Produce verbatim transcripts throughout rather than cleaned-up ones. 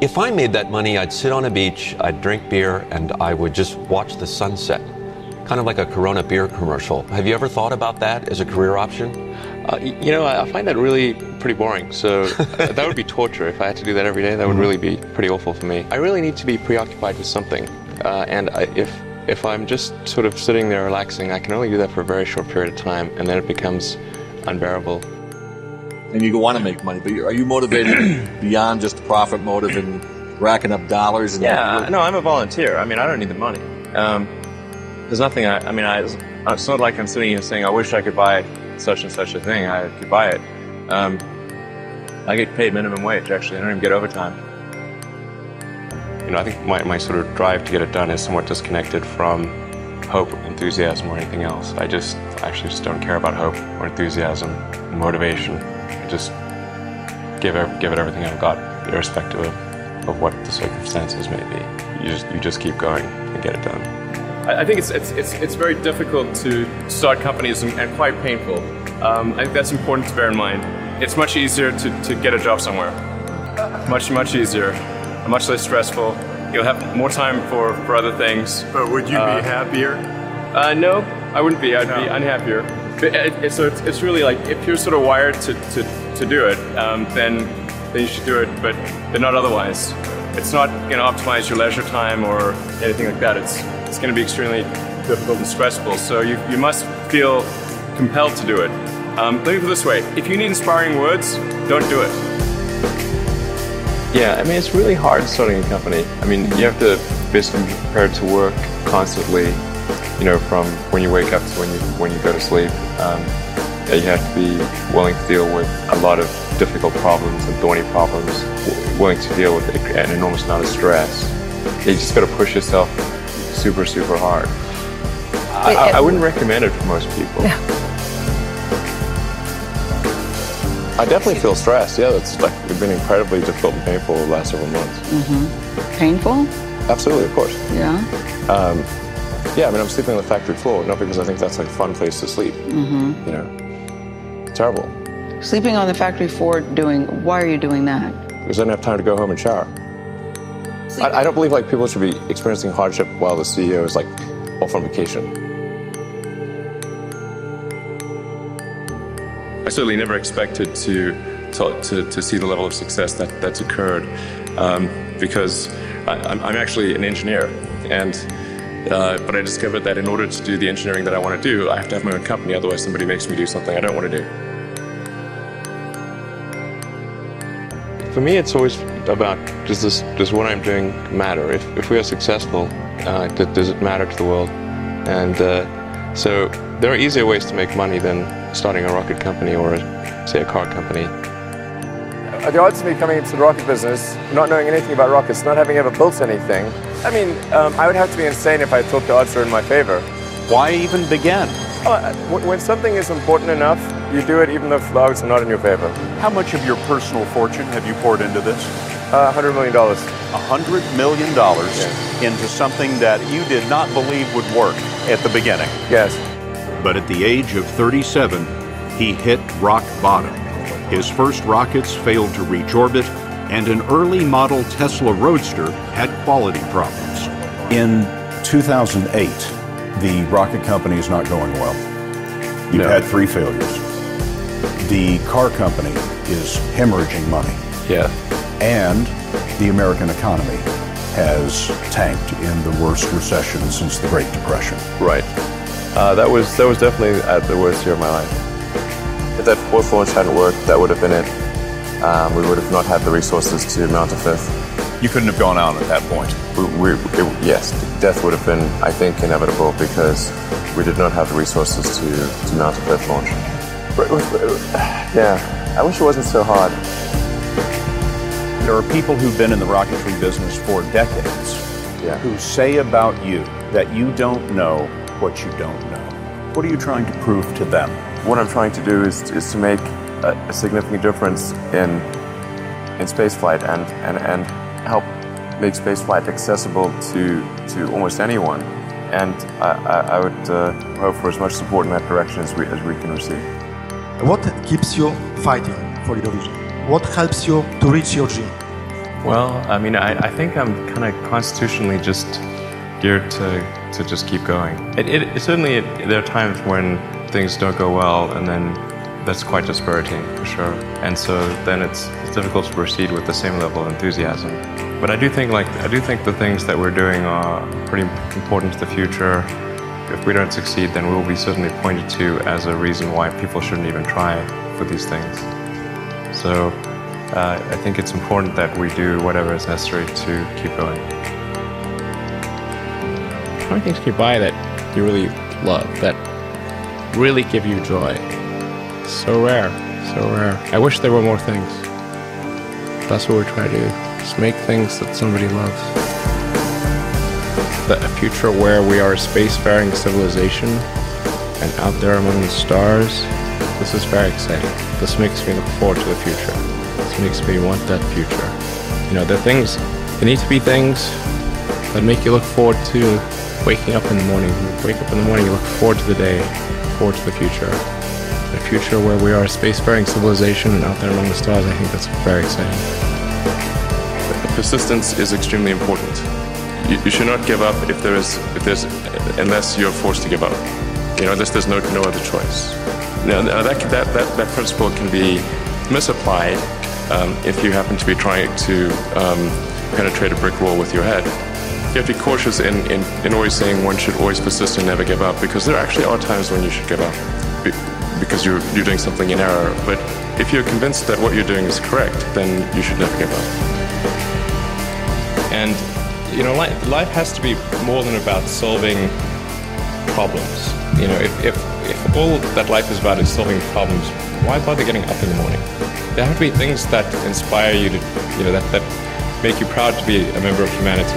If I made that money, I'd sit on a beach, I'd drink beer, and I would just watch the sunset. Kind of like a Corona beer commercial. Have you ever thought about that as a career option? Uh, you know, I find that really pretty boring. So uh, that would be torture. If I had to do that every day, that would really be pretty awful for me. I really need to be preoccupied with something. Uh, and I, if, if I'm just sort of sitting there relaxing, I can only do that for a very short period of time, and then it becomes unbearable. And you want to make money, but are you motivated beyond just the profit motive and racking up dollars? And yeah, no, I'm a volunteer. I mean, I don't need the money. Um, there's nothing, I, I mean, I, it's not like I'm sitting here saying, I wish I could buy such and such a thing. I could buy it. Um, I get paid minimum wage, actually. I don't even get overtime. You know, I think my, my sort of drive to get it done is somewhat disconnected from hope, enthusiasm, or anything else. I just actually just don't care about hope or enthusiasm, or motivation. I just give it, give it everything I've got, irrespective of, of what the circumstances may be. You just, you just keep going and get it done. I think it's, it's, it's, it's very difficult to start companies and, and quite painful. Um, I think that's important to bear in mind. It's much easier to, to get a job somewhere. Much, much easier, much less stressful. You'll have more time for, for other things. But would you uh, be happier? Uh, no, I wouldn't be. I'd no. be unhappier. But it, it, so it's, it's really like, if you're sort of wired to, to, to do it, um, then, then you should do it, but, but not otherwise. It's not going to optimize your leisure time or anything like that. It's, it's going to be extremely difficult and stressful. So you, you must feel compelled to do it. Um, let me put it this way. If you need inspiring words, don't do it. Yeah, I mean, it's really hard starting a company. I mean, you have to basically be prepared to work constantly, you know, from when you wake up to when you, when you go to sleep. Um, you have to be willing to deal with a lot of difficult problems and thorny problems, willing to deal with an enormous amount of stress. You just got to push yourself super, super hard. I, I, I wouldn't recommend it for most people. Yeah. I definitely feel stressed. Yeah, it's like it's been incredibly difficult and painful the last several months. Mm-hmm. Painful? Absolutely, of course. Yeah. Um, yeah, I mean, I'm sleeping on the factory floor, not because I think that's like a fun place to sleep. Mm-hmm. You know, it's terrible. Sleeping on the factory floor, doing, why are you doing that? Because I don't have time to go home and shower. I, I don't believe like people should be experiencing hardship while the C E O is like off on vacation. I certainly never expected to to, to, to see the level of success that, that's occurred um, because I, I'm, I'm actually an engineer, and uh, but I discovered that in order to do the engineering that I want to do, I have to have my own company, otherwise somebody makes me do something I don't want to do. For me, it's always about, does this, does what I'm doing matter? If, if we are successful, uh, does it matter to the world? And uh, so there are easier ways to make money than starting a rocket company or, a, say, a car company. The odds of me coming into the rocket business, not knowing anything about rockets, not having ever built anything, I mean, um, I would have to be insane if I thought the odds were in my favor. Why even begin? Oh, when something is important enough, you do it even though the odds are not in your favor. How much of your personal fortune have you poured into this? Uh, one hundred million dollars. one hundred million dollars yeah. into something that you did not believe would work at the beginning. Yes. But at the age of thirty-seven, he hit rock bottom. His first rockets failed to reach orbit, and an early model Tesla Roadster had quality problems. In two thousand eight, the rocket company is not going well. You've No. had three failures. The car company is hemorrhaging money. Yeah. And the American economy has tanked in the worst recession since the Great Depression. Right. Uh, that was that was definitely at the worst year of my life. If that fourth launch hadn't worked, that would have been it. Um, we would have not had the resources to mount a fifth. You couldn't have gone on at that point. We, we, it, yes, death would have been, I think, inevitable because we did not have the resources to, to mount a fifth launch. Yeah, I wish it wasn't so hard. There are people who've been in the rocketry business for decades Yeah. who say about you that you don't know what you don't know. What are you trying to prove to them? What I'm trying to do is, is to make a, a significant difference in in spaceflight and, and, and help make spaceflight accessible to, to almost anyone. And I, I, I would uh, hope for as much support in that direction as we, as we can receive. What keeps you fighting for Eurovision? What helps you to reach your dream? Well, I mean, I, I think I'm kind of constitutionally just geared to, to just keep going. It, it, it certainly, it, there are times when things don't go well, and then that's quite dispiriting, for sure. And so then it's, it's difficult to proceed with the same level of enthusiasm. But I do think, like, I do think the things that we're doing are pretty important to the future. If we don't succeed, then we'll be certainly pointed to as a reason why people shouldn't even try for these things. So uh, I think it's important that we do whatever is necessary to keep going. How many things can you buy that you really love, that really give you joy? So rare, so rare. I wish there were more things. That's what we're trying to do. Just make things that somebody loves. The, a future where we are a spacefaring civilization and out there among the stars. This is very exciting. This makes me look forward to the future. This makes me want that future. You know, there are things, there need to be things that make you look forward to waking up in the morning. You wake up in the morning, you look forward to the day, forward to the future. A future where we are a spacefaring civilization and out there among the stars, I think that's very exciting. Persistence is extremely important. You, you should not give up if there is, if there's, unless you're forced to give up. You know, there's, there's no, no other choice. Now, that, that, that, that principle can be misapplied um, if you happen to be trying to um, penetrate a brick wall with your head. You have to be cautious in, in, in always saying one should always persist and never give up, because there actually are times when you should give up because you're, you're doing something in error. But if you're convinced that what you're doing is correct, then you should never give up. And, you know, life, life has to be more than about solving problems. You know, if, if, if all that life is about is solving problems, why bother getting up in the morning? There have to be things that inspire you to, you know, that, that make you proud to be a member of humanity.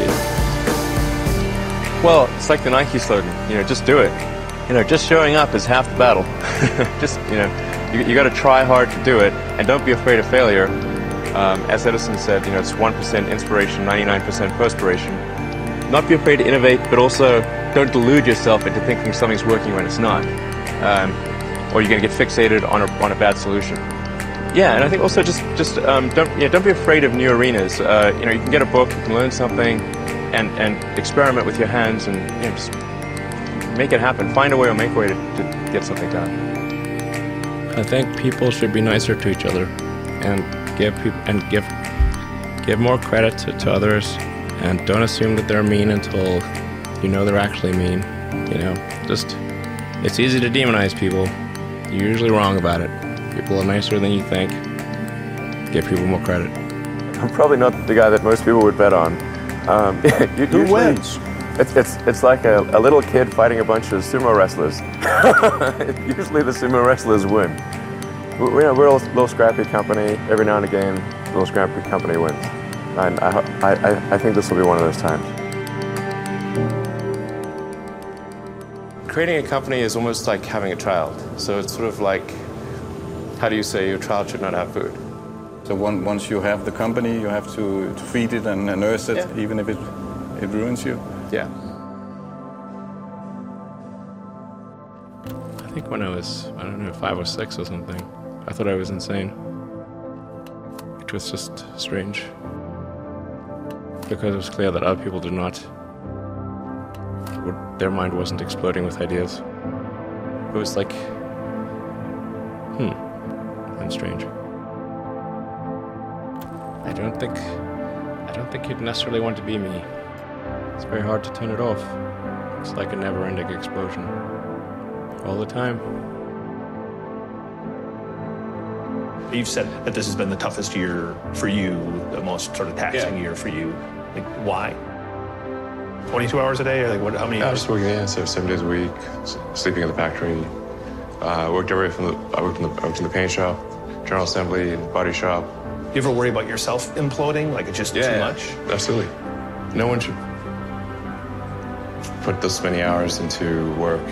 Well, it's like the Nike slogan, you know, just do it. You know, just showing up is half the battle. Just, you know, you, you got to try hard to do it, and don't be afraid of failure. Um, as Edison said, you know, it's one percent inspiration, ninety-nine percent perspiration. Not be afraid to innovate, but also don't delude yourself into thinking something's working when it's not. Um, or you're going to get fixated on a, on a bad solution. Yeah, and I think also just, just um, don't, yeah, don't be afraid of new arenas. Uh, you know, you can get a book, you can learn something, and, and experiment with your hands, and you know, just make it happen. Find a way or make a way to, to get something done. I think people should be nicer to each other, and give people and give give more credit to, to others, and don't assume that they're mean until you know they're actually mean. You know, just it's easy to demonize people. You're usually wrong about it. People are nicer than you think. Give people more credit. I'm probably not the guy that most people would bet on. Um, you, Who usually, wins? It's, it's, it's like a, a little kid fighting a bunch of sumo wrestlers. Usually the sumo wrestlers win. We, we're, we're a little scrappy company. Every now and again, a little scrappy company wins. And I, I, I think this will be one of those times. Creating a company is almost like having a child. So it's sort of like, how do you say your child should not have food? So one, once you have the company, you have to, to feed it and nurse it, yeah. Even if it, it ruins you. Yeah. I think when I was, I don't know, five or six or something, I thought I was insane. Which was just strange. Because it was clear that other people did not, their mind wasn't exploding with ideas. It was like, hmm, and strange. I don't think, I don't think you'd necessarily want to be me. It's very hard to turn it off. It's like a never-ending explosion. All the time. You've said that this has been the toughest year for you, the most sort of taxing yeah. year for you. Like, why? twenty-two hours a day, or like what? How many? I was just working, yeah, so seven days a week, sleeping in the factory. I uh, worked every from the. I worked in the. I worked in the paint shop, general assembly, and body shop. You ever worry about yourself imploding? Like it's just yeah, too yeah, much? Absolutely. No one should put this many hours into work.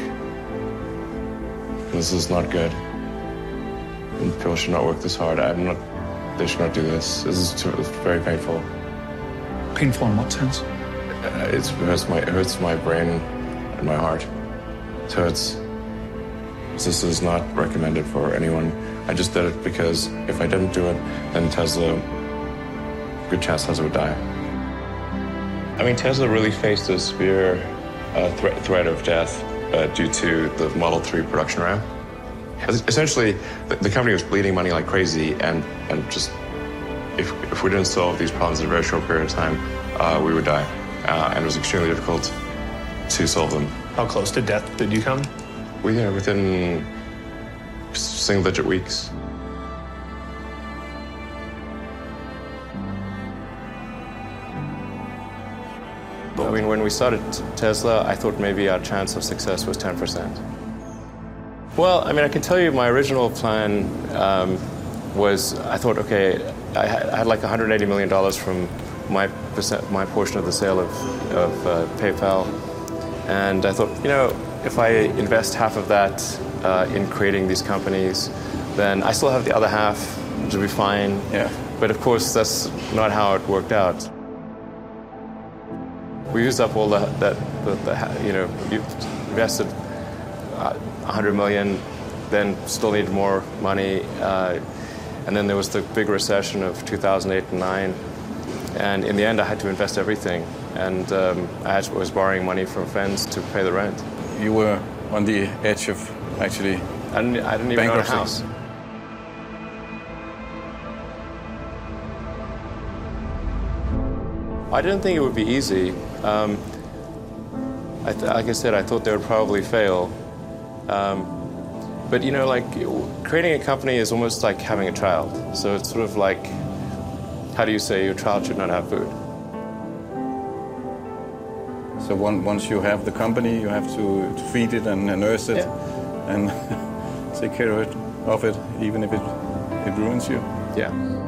This is not good. And people should not work this hard. I'm not. They should not do this. This is too, it's very painful. Painful in what sense? Uh, it's, it hurts my. It hurts my brain and my heart. So it's. This is not recommended for anyone. I just did it because if I didn't do it, then Tesla good chance Tesla would die. I mean, Tesla really faced a severe uh, threat, threat of death uh, due to the Model three production ramp. Essentially, the, the company was bleeding money like crazy, and, and just if, if we didn't solve these problems in a very short period of time, uh, we would die. Uh, and it was extremely difficult to solve them. How close to death did you come? We, yeah, within single-digit weeks. I mean, when we started Tesla, I thought maybe our chance of success was ten percent. Well, I mean, I can tell you my original plan um, was, I thought, okay, I had, I had like one hundred eighty million dollars from my percent, my portion of the sale of, of uh, PayPal. And I thought, you know, if I invest half of that uh, in creating these companies, then I still have the other half to be fine. Yeah. But of course, that's not how it worked out. We used up all the, that, the, the, you know, you invested uh, one hundred million, then still needed more money. Uh, and then there was the big recession of two thousand eight and nine. And in the end, I had to invest everything. And um, I had, was borrowing money from friends to pay the rent. You were on the edge of actually I didn't, I didn't even own a house. I didn't think it would be easy. Um, I th like I said, I thought they would probably fail. Um, but you know, like creating a company is almost like having a child. So it's sort of like, how do you say your child should not have food? So one, once you have the company, you have to, to feed it and, and nurse it, yeah. and take care of it, of it, even if it it ruins you. Yeah.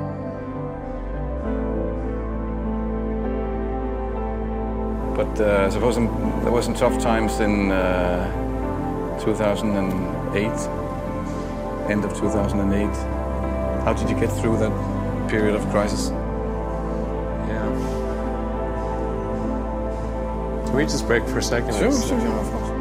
But uh, I suppose in, there was some tough times in uh, two thousand eight, end of two thousand eight. How did you get through that period of crisis? Yeah. Can we just break for a second? Sure, sure, sure, of course.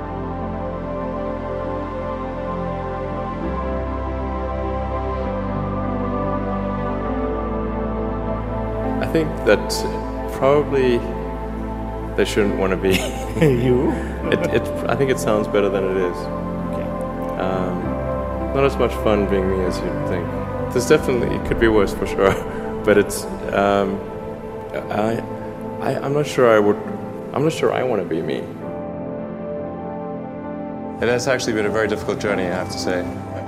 I think that probably they shouldn't want to be you. It, it, I think it sounds better than it is. Okay. Um, not as much fun being me as you'd think. There's definitely, it could be worse for sure, but it's. Um, I, I, I'm not sure I would. I'm not sure I want to be me. It has actually been a very difficult journey, I have to say.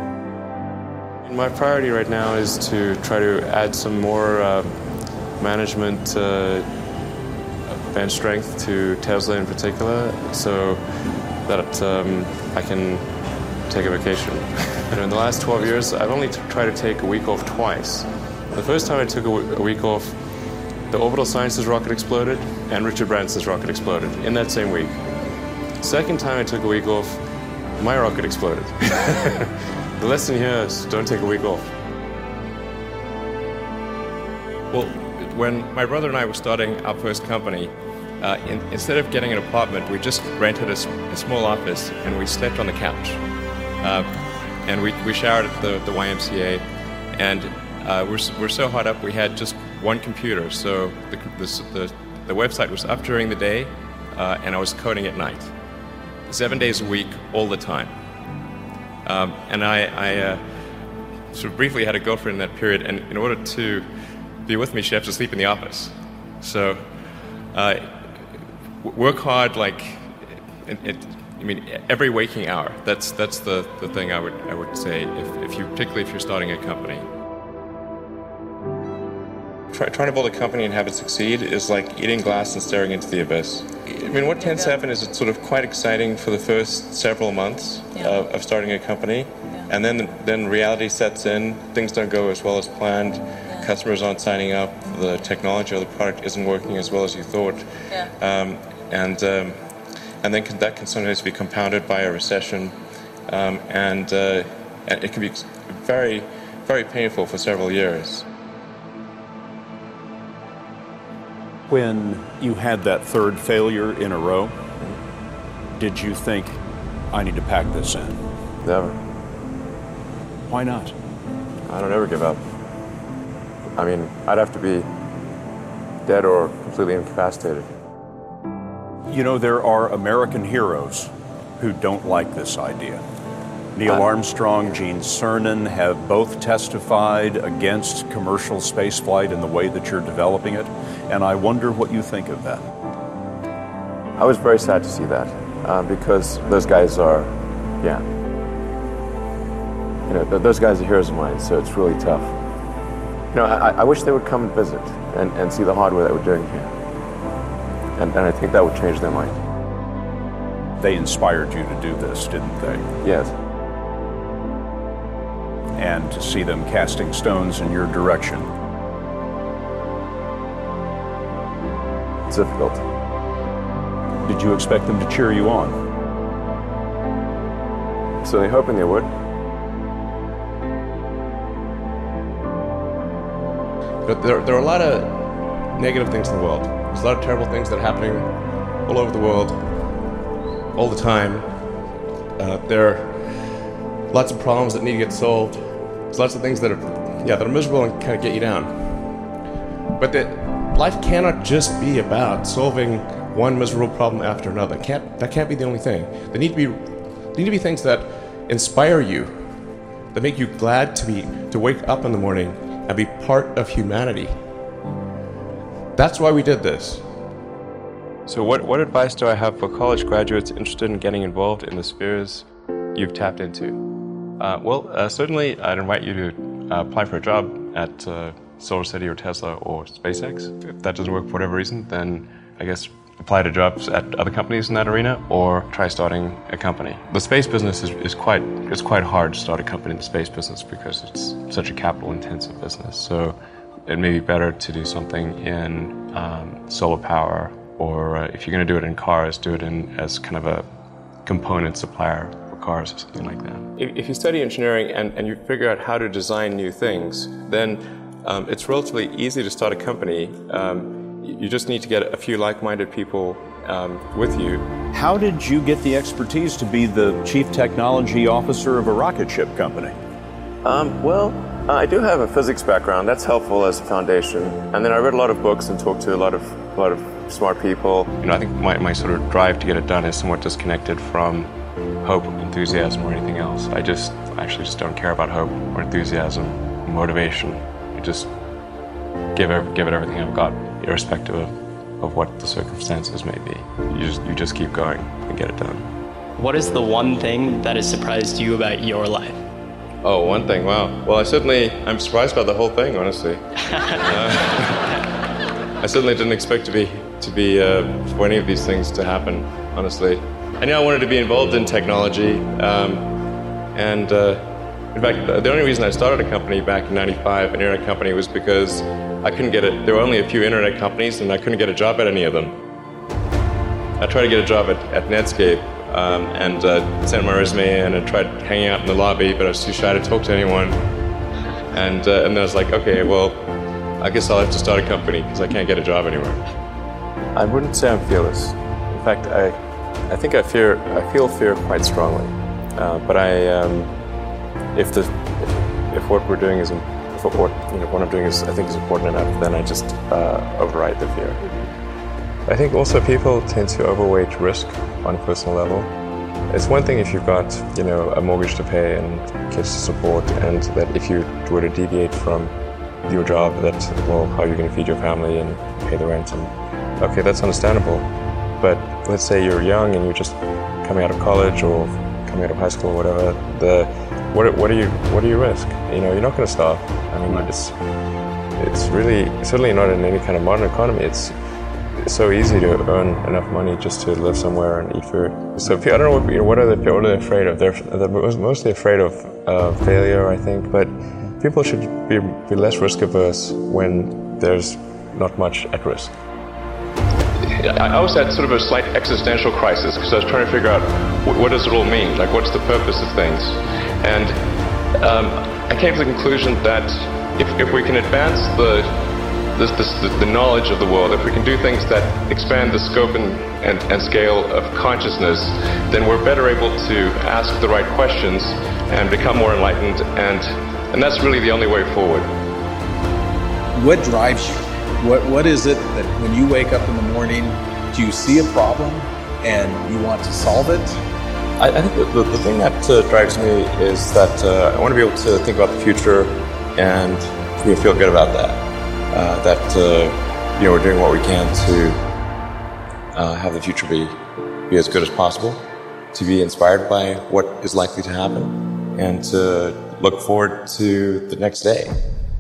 My priority right now is to try to add some more uh, management uh, bench strength to Tesla in particular, so that um, I can take a vacation. You know, in the last twelve years, I've only t tried to take a week off twice. The first time I took a, a week off, the Orbital Sciences rocket exploded, and Richard Branson's rocket exploded in that same week. Second time I took a week off, my rocket exploded. The lesson here is don't take a week off. Well, when my brother and I were starting our first company, uh, in, instead of getting an apartment, we just rented a, a small office and we slept on the couch. Uh, and we, we showered at the, the Y M C A, and uh, we're, we're so hot up we had just one computer. So the, the, the, the website was up during the day, uh, and I was coding at night. Seven days a week, all the time. Um, and I, I uh, sort of briefly had a girlfriend in that period, and in order to be with me, she had to sleep in the office. So uh, work hard, like, it, it, I mean, every waking hour. That's that's the, the thing I would I would say, if, if you particularly if you're starting a company. Try, trying to build a company and have it succeed is like eating glass and staring into the abyss. I mean, what tends to happen is it's sort of quite exciting for the first several months Yeah. of, of starting a company, Yeah. and then then reality sets in. Things don't go as well as planned. Yeah. Customers aren't signing up. The technology or the product isn't working as well as you thought, Yeah. um, and um, and then can, that can sometimes be compounded by a recession, um, and, uh, and it can be very very painful for several years. When you had that third failure in a row, did you think, I need to pack this in? Never. Why not? I don't ever give up. I mean, I'd have to be dead or completely incapacitated. You know, there are American heroes who don't like this idea. Neil Armstrong, Gene Cernan have both testified against commercial spaceflight in the way that you're developing it, and I wonder what you think of that. I was very sad to see that, uh, because those guys are, yeah, you know, th- those guys are heroes of mine, so it's really tough. You know, I, I wish they would come and visit and, and see the hardware that we're doing here, and, and I think that would change their mind. They inspired you to do this, didn't they? Yes. And to see them casting stones in your direction. It's difficult. Did you expect them to cheer you on? Certainly hoping they would. But there, there are a lot of negative things in the world. There's a lot of terrible things that are happening all over the world, all the time. Uh, there are lots of problems that need to get solved. There's lots of things that are, yeah, that are miserable and kind of get you down. But that life cannot just be about solving one miserable problem after another. Can't, that can't be the only thing. There need to be, there need to be things that inspire you, that make you glad to be to wake up in the morning and be part of humanity. That's why we did this. So what, what advice do I have for college graduates interested in getting involved in the spheres you've tapped into? Uh, well, uh, certainly I'd invite you to uh, apply for a job at uh, SolarCity or Tesla or SpaceX. If that doesn't work for whatever reason, then I guess apply to jobs at other companies in that arena or try starting a company. The space business is, is quite it's quite hard to start a company in the space business because it's such a capital intensive business. So it may be better to do something in um, solar power, or uh, if you're going to do it in cars, do it in as kind of a component supplier for cars or something like that. If, if you study engineering and, and you figure out how to design new things, then um, it's relatively easy to start a company. Um, You just need to get a few like-minded people um, with you. How did you get the expertise to be the chief technology officer of a rocket ship company? Um, well, uh, I do have a physics background. That's helpful as a foundation. And then I read a lot of books and talked to a lot of a lot of smart people. You know, I think my, my sort of drive to get it done is somewhat disconnected from hope, enthusiasm, or anything else. I just actually just don't care about hope or enthusiasm, motivation. I just give it, give it everything I've got, irrespective of, of what the circumstances may be. You just you just keep going and get it done. What is the one thing that has surprised you about your life? Oh, one thing, wow. Well, I certainly, I'm surprised by the whole thing, honestly. uh, I certainly didn't expect to be, to be uh, for any of these things to happen, honestly. I knew I wanted to be involved in technology, um, and uh, in fact, the only reason I started a company back in ninety-five, an internet company, was because I couldn't get it. There were only a few internet companies, and I couldn't get a job at any of them. I tried to get a job at, at Netscape, um, and uh, sent my resume in and tried hanging out in the lobby, but I was too shy to talk to anyone. And uh, and then I was like, okay, well, I guess I'll have to start a company because I can't get a job anywhere. I wouldn't say I'm fearless. In fact, I, I think I fear. I feel fear quite strongly. Uh, but I, um, if the, if, if what we're doing is, if what you know, what I'm doing is, I think is important enough, then I just uh, override the fear. I think also people tend to overweight risk on a personal level. It's one thing if you've got, you know, a mortgage to pay and kids to support, and that if you were to deviate from your job, that, well, how are you going to feed your family and pay the rent? And okay, that's understandable. But let's say you're young and you're just coming out of college or coming out of high school or whatever. The what what do you what do you risk? You know, you're not going to starve. I mean, it's it's really certainly not in any kind of modern economy. It's It's so easy to earn enough money just to live somewhere and eat food. So I don't know what, you know, what are they what are they afraid of? They're, they're mostly afraid of uh, failure, I think. But people should be, be less risk averse when there's not much at risk. I always had sort of a slight existential crisis because I was trying to figure out what, what does it all mean? Like, what's the purpose of things? And um, I came to the conclusion that if, if we can advance the This, this, the knowledge of the world, if we can do things that expand the scope and, and, and scale of consciousness, then we're better able to ask the right questions and become more enlightened, and, and that's really the only way forward. What drives you? What What is it that when you wake up in the morning, do you see a problem and you want to solve it? I, I think the, the, the thing that uh, drives me is that uh, I want to be able to think about the future and you know, feel good about that. Uh, that uh, you know we're doing what we can to uh, have the future be be as good as possible, to be inspired by what is likely to happen, and to look forward to the next day.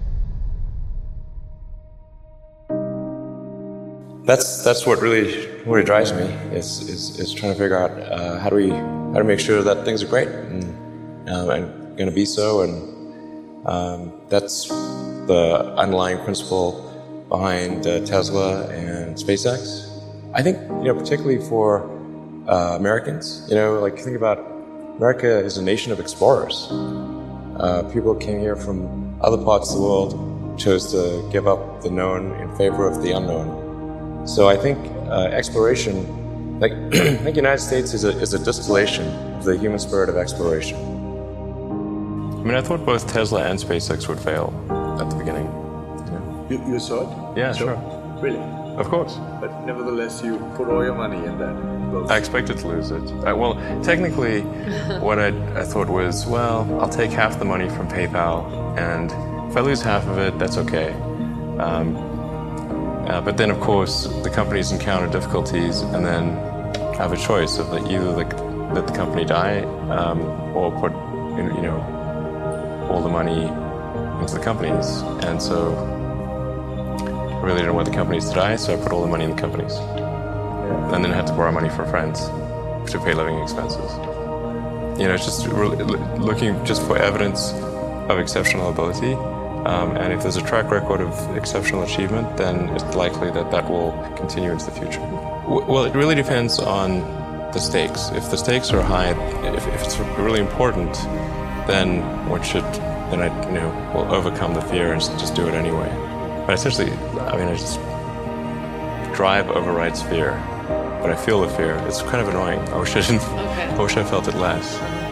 That's that's what really really drives me is is, is trying to figure out uh, how do we how to make sure that things are great and um, and going to be so, and um, that's the underlying principle behind uh, Tesla and SpaceX. I think you know particularly for uh, Americans, you know, like think about America is a nation of explorers. Uh, people came here from other parts of the world, chose to give up the known in favor of the unknown. So I think uh, exploration, like I think the United States is a, is a distillation of the human spirit of exploration. I mean, I thought both Tesla and SpaceX would fail at the beginning. You know? You, you saw it? Yeah, sure. Really? Of course. But nevertheless, you put all your money in that. Both. I expected to lose it. I, well, technically, what I, I thought was, well, I'll take half the money from PayPal, and if I lose half of it, that's okay. Um, Uh, but then, of course, the companies encounter difficulties and then have a choice of like, either like, let the company die um, or put, you know, all the money into the companies. And so I really didn't want the companies to die, so I put all the money in the companies. Yeah. And then I had to borrow money from friends to pay living expenses. You know, it's just really looking just for evidence of exceptional ability. Um, and if there's a track record of exceptional achievement, then it's likely that that will continue into the future. W well, it really depends on the stakes. If the stakes are high, if, if it's really important, then one should, then I, you know, will overcome the fear and just do it anyway. But essentially, I mean, I just drive overrides fear, but I feel the fear. It's kind of annoying. I wish I didn't. Okay. I wish I felt it less.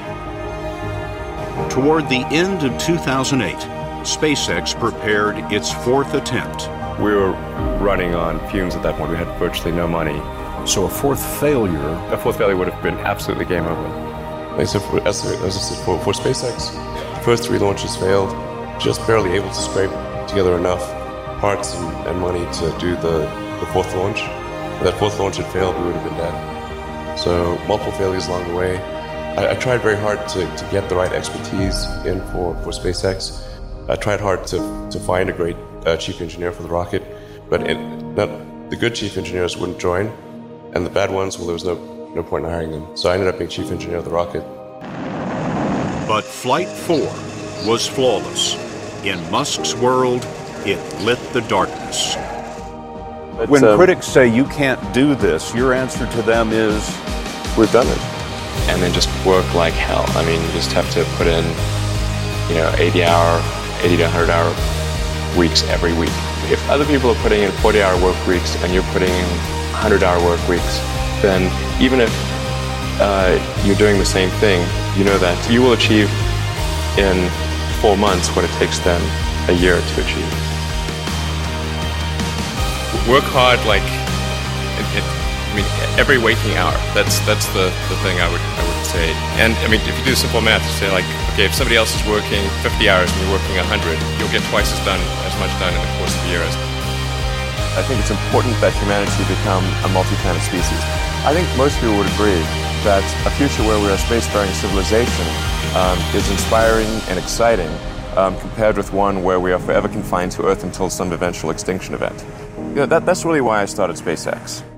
Toward the end of two thousand eight. SpaceX prepared its fourth attempt. We were running on fumes at that point. We had virtually no money. So a fourth failure... A fourth failure would have been absolutely game over. Like, so for, as, as I said, for, for SpaceX, the first three launches failed, just barely able to scrape together enough parts and, and money to do the, the fourth launch. If that fourth launch had failed, we would have been dead. So multiple failures along the way. I, I tried very hard to, to get the right expertise in for, for SpaceX. I tried hard to, to find a great uh, chief engineer for the rocket, but it, not, the good chief engineers wouldn't join, and the bad ones, well, there was no, no point in hiring them. So I ended up being chief engineer of the rocket. But Flight four was flawless. In Musk's world, it lit the darkness. But, when um, critics say you can't do this, your answer to them is, we've done it. And then just work like hell. I mean, you just have to put in, you know, eighty hour, eighty to one hundred hour weeks every week. If other people are putting in forty hour work weeks and you're putting in one hundred hour work weeks, then even if uh, you're doing the same thing, you know that you will achieve in four months what it takes them a year to achieve. Work hard, like, it, it, I mean, every waking hour. That's that's the, the thing I would I would say. And I mean, if you do simple math, you say like, okay, if somebody else is working fifty hours and you're working one hundred, you'll get twice as done as much done in the course of a year. I think it's important that humanity become a multi-planet species. I think most people would agree that a future where we're a spacefaring civilization um, is inspiring and exciting um, compared with one where we are forever confined to Earth until some eventual extinction event. You know, that, that's really why I started SpaceX.